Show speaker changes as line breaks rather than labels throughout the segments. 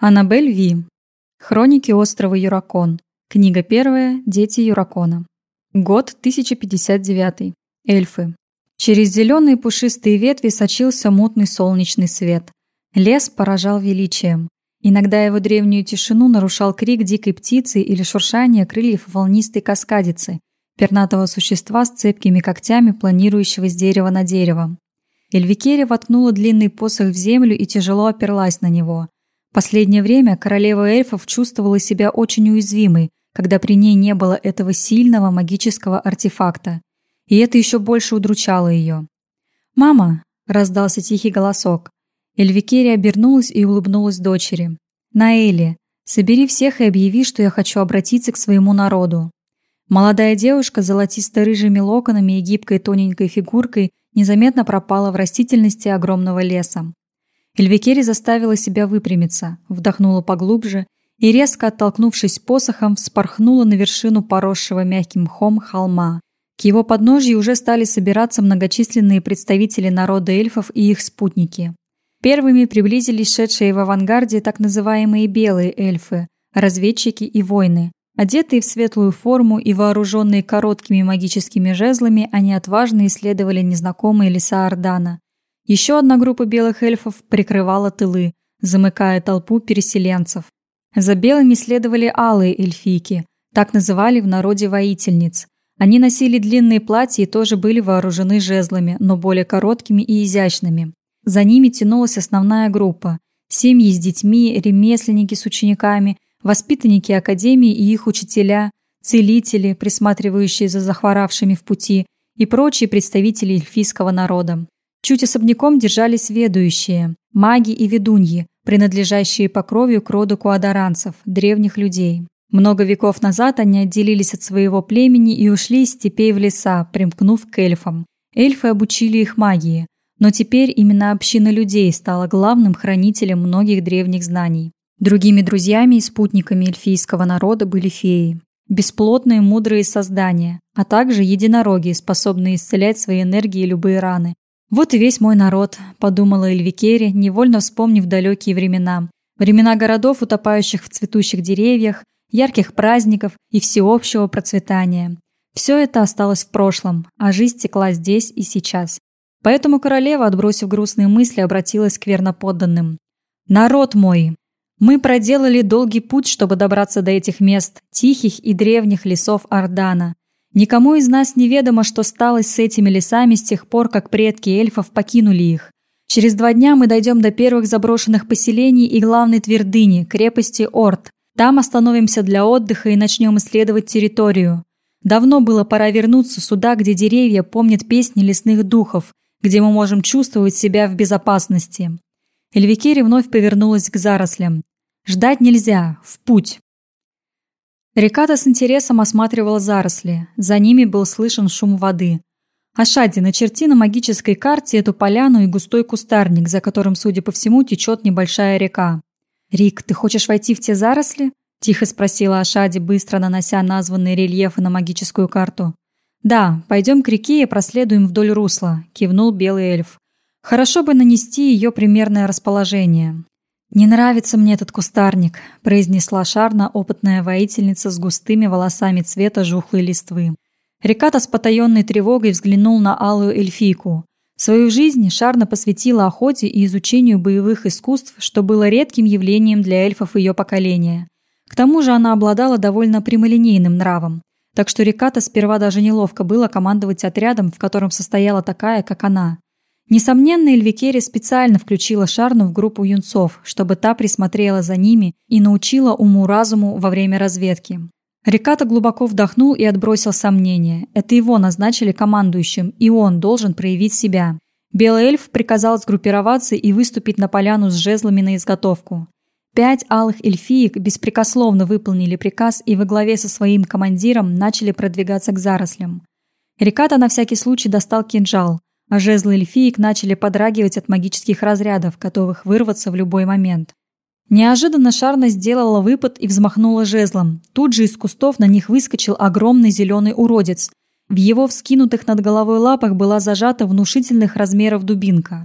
Аннабель Ви. Хроники острова Юракон. Книга 1. Дети Юракона. Год 1059. Эльфы. Через зеленые пушистые ветви сочился мутный солнечный свет. Лес поражал величием. Иногда его древнюю тишину нарушал крик дикой птицы или шуршание крыльев волнистой каскадицы, пернатого существа с цепкими когтями, планирующего с дерева на дерево. Эльвикерия воткнула длинный посох в землю и тяжело оперлась на него. Последнее время королева эльфов чувствовала себя очень уязвимой, когда при ней не было этого сильного магического артефакта. И это еще больше удручало ее. «Мама!» – раздался тихий голосок. Эльвикерия обернулась и улыбнулась дочери. «Наэли, собери всех и объяви, что я хочу обратиться к своему народу». Молодая девушка с золотисто-рыжими локонами и гибкой тоненькой фигуркой незаметно пропала в растительности огромного леса. Эльвикерия заставила себя выпрямиться, вдохнула поглубже и, резко оттолкнувшись посохом, вспорхнула на вершину поросшего мягким мхом холма. К его подножью уже стали собираться многочисленные представители народа эльфов и их спутники. Первыми приблизились шедшие в авангарде так называемые белые эльфы, разведчики и воины. Одетые в светлую форму и вооруженные короткими магическими жезлами, они отважно исследовали незнакомые леса Ордана. Еще одна группа белых эльфов прикрывала тылы, замыкая толпу переселенцев. За белыми следовали алые эльфийки, так называли в народе воительниц. Они носили длинные платья и тоже были вооружены жезлами, но более короткими и изящными. За ними тянулась основная группа – семьи с детьми, ремесленники с учениками, воспитанники академии и их учителя, целители, присматривающие за захворавшими в пути, и прочие представители эльфийского народа. Чуть особняком держались ведущие, маги и ведуньи, принадлежащие по крови к роду куадаранцев, древних людей. Много веков назад они отделились от своего племени и ушли из степей в леса, примкнув к эльфам. Эльфы обучили их магии, но теперь именно община людей стала главным хранителем многих древних знаний. Другими друзьями и спутниками эльфийского народа были феи. Бесплотные мудрые создания, а также единороги, способные исцелять своей энергией любые раны. «Вот и весь мой народ», – подумала Эльвикерия, невольно вспомнив далекие времена. Времена городов, утопающих в цветущих деревьях, ярких праздников и всеобщего процветания. Все это осталось в прошлом, а жизнь текла здесь и сейчас. Поэтому королева, отбросив грустные мысли, обратилась к верноподданным. «Народ мой! Мы проделали долгий путь, чтобы добраться до этих мест, тихих и древних лесов Ордана. Никому из нас неведомо, что стало с этими лесами с тех пор, как предки эльфов покинули их. Через 2 дня мы дойдем до первых заброшенных поселений и главной твердыни, крепости Орд. Там остановимся для отдыха и начнем исследовать территорию. Давно было пора вернуться сюда, где деревья помнят песни лесных духов, где мы можем чувствовать себя в безопасности». Эльвикерия вновь повернулась к зарослям. «Ждать нельзя, в путь!» Риката с интересом осматривала заросли. За ними был слышен шум воды. «Ашади, начерти на магической карте эту поляну и густой кустарник, за которым, судя по всему, течет небольшая река». «Рик, ты хочешь войти в те заросли?» – тихо спросила Ашади, быстро нанося названные рельефы на магическую карту. «Да, пойдем к реке и проследуем вдоль русла», – кивнул белый эльф. «Хорошо бы нанести ее примерное расположение». «Не нравится мне этот кустарник», – произнесла Шарна, опытная воительница с густыми волосами цвета жухлой листвы. Риката с потаенной тревогой взглянул на алую эльфийку. Свою жизнь Шарна посвятила охоте и изучению боевых искусств, что было редким явлением для эльфов ее поколения. К тому же она обладала довольно прямолинейным нравом, так что Риката сперва даже неловко было командовать отрядом, в котором состояла такая, как она. Несомненно, Эльвикерия специально включила Шарну в группу юнцов, чтобы та присмотрела за ними и научила уму-разуму во время разведки. Риката глубоко вдохнул и отбросил сомнения. Это его назначили командующим, и он должен проявить себя. Белый эльф приказал сгруппироваться и выступить на поляну с жезлами на изготовку. 5 алых эльфиек беспрекословно выполнили приказ и во главе со своим командиром начали продвигаться к зарослям. Риката на всякий случай достал кинжал, а жезлы эльфиек начали подрагивать от магических разрядов, готовых вырваться в любой момент. Неожиданно Шарна сделала выпад и взмахнула жезлом. Тут же из кустов на них выскочил огромный зеленый уродец. В его вскинутых над головой лапах была зажата внушительных размеров дубинка.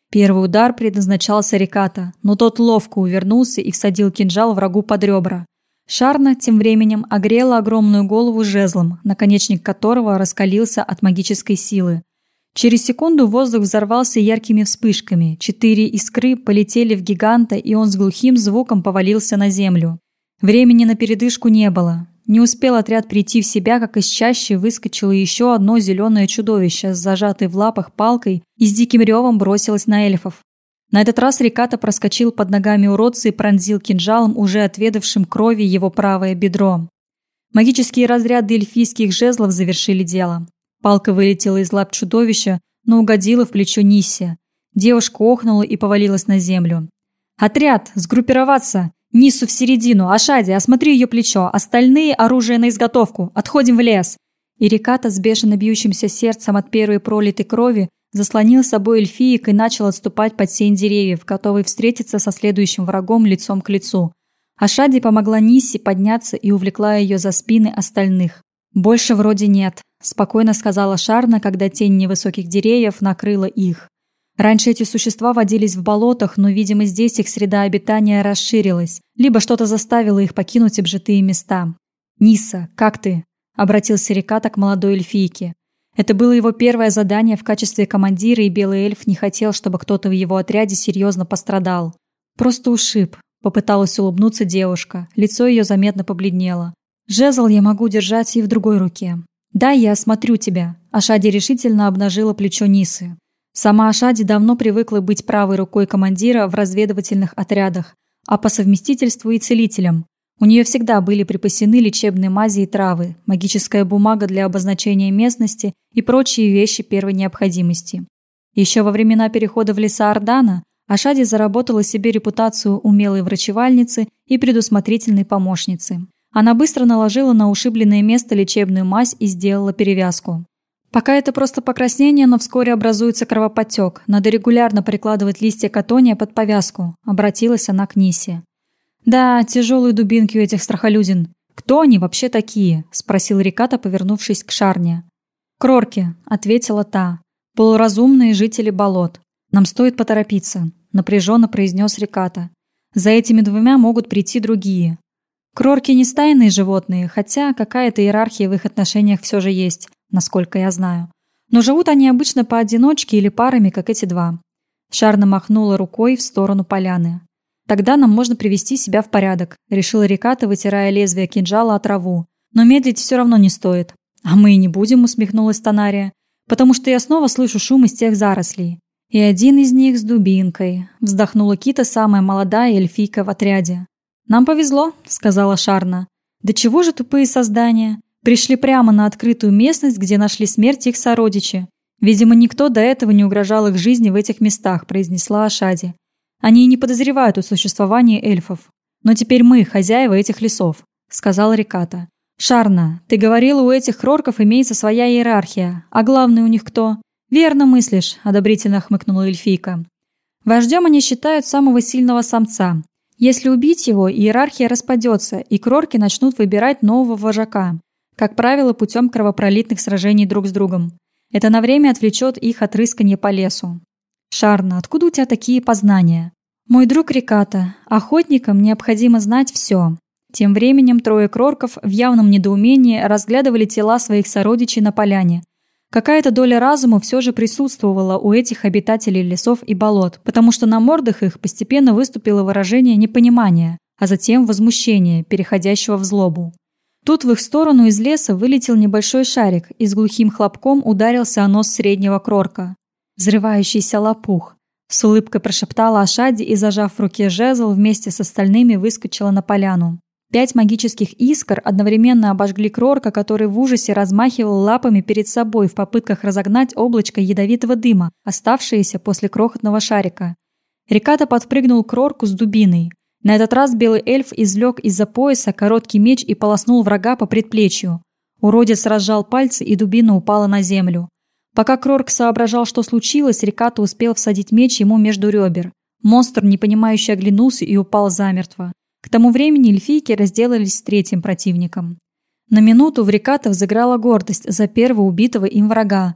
Первый удар предназначался Риката, но тот ловко увернулся и всадил кинжал врагу под ребра. Шарна тем временем огрела огромную голову жезлом, наконечник которого раскалился от магической силы. Через секунду воздух взорвался яркими вспышками, 4 искры полетели в гиганта, и он с глухим звуком повалился на землю. Времени на передышку не было. Не успел отряд прийти в себя, как из чащи выскочило еще одно зеленое чудовище с зажатой в лапах палкой и с диким ревом бросилось на эльфов. На этот раз Риката проскочил под ногами уродца и пронзил кинжалом, уже отведавшим крови, его правое бедро. Магические разряды эльфийских жезлов завершили дело. Палка вылетела из лап чудовища, но угодила в плечо Ниссе. Девушка охнула и повалилась на землю. «Отряд! Сгруппироваться! Ниссу в середину! Ашади, осмотри ее плечо! Остальные оружие на изготовку! Отходим в лес!» И Риката с бешено бьющимся сердцем от первой пролитой крови заслонил собой эльфиек и начал отступать под сень деревьев, готовый встретиться со следующим врагом лицом к лицу. Ашади помогла Ниссе подняться и увлекла ее за спины остальных. «Больше вроде нет», – спокойно сказала Шарна, когда тень невысоких деревьев накрыла их. Раньше эти существа водились в болотах, но, видимо, здесь их среда обитания расширилась, либо что-то заставило их покинуть обжитые места. «Нисса, как ты?» – обратился Риката к молодой эльфийке. Это было его первое задание в качестве командира, и белый эльф не хотел, чтобы кто-то в его отряде серьезно пострадал. «Просто ушиб», – попыталась улыбнуться девушка. Лицо ее заметно побледнело. «Жезл я могу держать и в другой руке». «Да, я осмотрю тебя», – Ашади решительно обнажила плечо Ниссы. Сама Ашади давно привыкла быть правой рукой командира в разведывательных отрядах, а по совместительству и целителем. У нее всегда были припасены лечебные мази и травы, магическая бумага для обозначения местности и прочие вещи первой необходимости. Еще во времена перехода в леса Ордана Ашади заработала себе репутацию умелой врачевальницы и предусмотрительной помощницы. Она быстро наложила на ушибленное место лечебную мазь и сделала перевязку. Пока это просто покраснение, но вскоре образуется кровоподтек. Надо регулярно прикладывать листья катония под повязку, обратилась она к Ниссе. «Да, тяжелые дубинки у этих страхолюдин. Кто они вообще такие?» – спросил Риката, повернувшись к Шарне. «Крорки», – ответила та. «Полуразумные жители болот. Нам стоит поторопиться», – напряженно произнес Риката. «За этими двумя могут прийти другие. Крорки не стайные животные, хотя какая-то иерархия в их отношениях все же есть, насколько я знаю. Но живут они обычно поодиночке или парами, как эти два». Шарна махнула рукой в сторону поляны. «Тогда нам можно привести себя в порядок», – решила Риката, вытирая лезвие кинжала о траву. «Но медлить все равно не стоит». «А мы и не будем», – усмехнулась Танария, «потому что я снова слышу шум из тех зарослей». «И один из них с дубинкой», – вздохнула Кита, самая молодая эльфийка в отряде. «Нам повезло», – сказала Шарна. «Да чего же тупые создания? Пришли прямо на открытую местность, где нашли смерть их сородичи. Видимо, никто до этого не угрожал их жизни в этих местах», – произнесла Ашади. «Они и не подозревают о существовании эльфов. Но теперь мы хозяева этих лесов», – сказал Риката. «Шарна, ты говорила, у этих крорков имеется своя иерархия. А главный у них кто?» «Верно мыслишь», – одобрительно хмыкнула эльфийка. «Вождем они считают самого сильного самца. Если убить его, иерархия распадется, и крорки начнут выбирать нового вожака. Как правило, путем кровопролитных сражений друг с другом. Это на время отвлечет их от рысканья по лесу». «Шарна, откуда у тебя такие познания?» «Мой друг Риката, охотникам необходимо знать все». Тем временем трое крорков в явном недоумении разглядывали тела своих сородичей на поляне. Какая-то доля разума все же присутствовала у этих обитателей лесов и болот, потому что на мордах их постепенно выступило выражение непонимания, а затем возмущения, переходящего в злобу. Тут в их сторону из леса вылетел небольшой шарик и с глухим хлопком ударился о нос среднего крорка. «Взрывающийся лопух», – с улыбкой прошептала Ашади и, зажав в руке жезл, вместе с остальными выскочила на поляну. 5 магических искр одновременно обожгли крорка, который в ужасе размахивал лапами перед собой в попытках разогнать облачко ядовитого дыма, оставшееся после крохотного шарика. Риката подпрыгнул к крорку с дубиной. На этот раз белый эльф извлек из-за пояса короткий меч и полоснул врага по предплечью. Уродец разжал пальцы, и дубина упала на землю. Пока крорк соображал, что случилось, Риката успел всадить меч ему между ребер. Монстр, непонимающе, оглянулся и упал замертво. К тому времени эльфийки разделались с третьим противником. На минуту в Риката взыграла гордость за первого убитого им врага.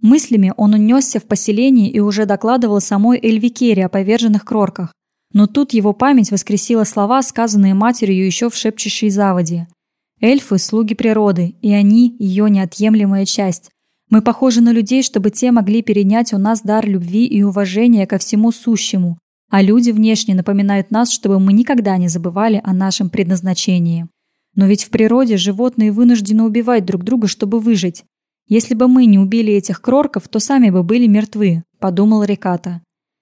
Мыслями он унесся в поселение и уже докладывал самой Эльвикере о поверженных крорках. Но тут его память воскресила слова, сказанные матерью еще в шепчущей заводе. «Эльфы – слуги природы, и они – ее неотъемлемая часть. Мы похожи на людей, чтобы те могли перенять у нас дар любви и уважения ко всему сущему, а люди внешне напоминают нас, чтобы мы никогда не забывали о нашем предназначении. Но ведь в природе животные вынуждены убивать друг друга, чтобы выжить. Если бы мы не убили этих крорков, то сами бы были мертвы», – подумал Риката.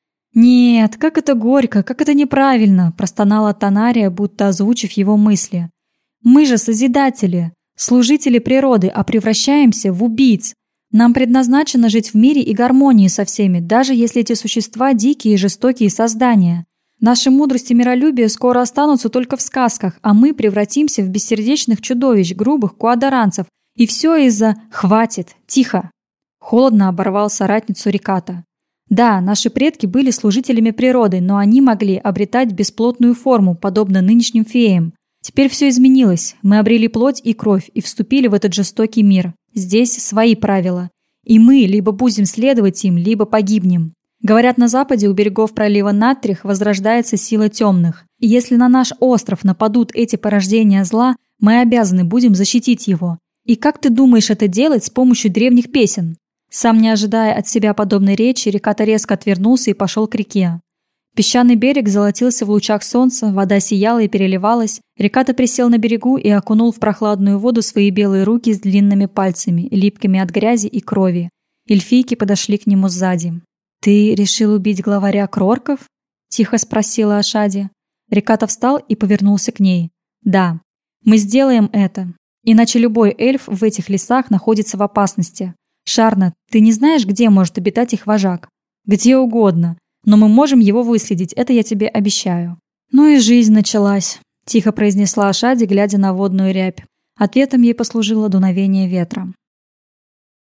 «Нет, как это горько, как это неправильно!» – простонала Танария, будто озвучив его мысли. «Мы же созидатели, служители природы, а превращаемся в убийц. Нам предназначено жить в мире и гармонии со всеми, даже если эти существа дикие и жестокие создания. Наши мудрость и миролюбие скоро останутся только в сказках, а мы превратимся в бессердечных чудовищ, грубых куадаранцев. И все из-за «хватит, тихо!» Холодно оборвал соратницу Риката. Да, наши предки были служителями природы, но они могли обретать бесплотную форму, подобно нынешним феям. Теперь все изменилось. Мы обрели плоть и кровь и вступили в этот жестокий мир. Здесь свои правила. И мы либо будем следовать им, либо погибнем. Говорят, на западе у берегов пролива Натрих возрождается сила темных. И если на наш остров нападут эти порождения зла, мы обязаны будем защитить его. И как ты думаешь это делать с помощью древних песен? Сам не ожидая от себя подобной речи, Риката резко отвернулся и пошел к реке. Песчаный берег золотился в лучах солнца, вода сияла и переливалась. Риката присел на берегу и окунул в прохладную воду свои белые руки с длинными пальцами, липкими от грязи и крови. Эльфийки подошли к нему сзади. «Ты решил убить главаря крорков?» – тихо спросила Ашади. Риката встал и повернулся к ней. «Да, мы сделаем это. Иначе любой эльф в этих лесах находится в опасности. Шарна, ты не знаешь, где может обитать их вожак? Где угодно. Но мы можем его выследить, это я тебе обещаю». «Ну и жизнь началась», – тихо произнесла Ашади, глядя на водную рябь. Ответом ей послужило дуновение ветра.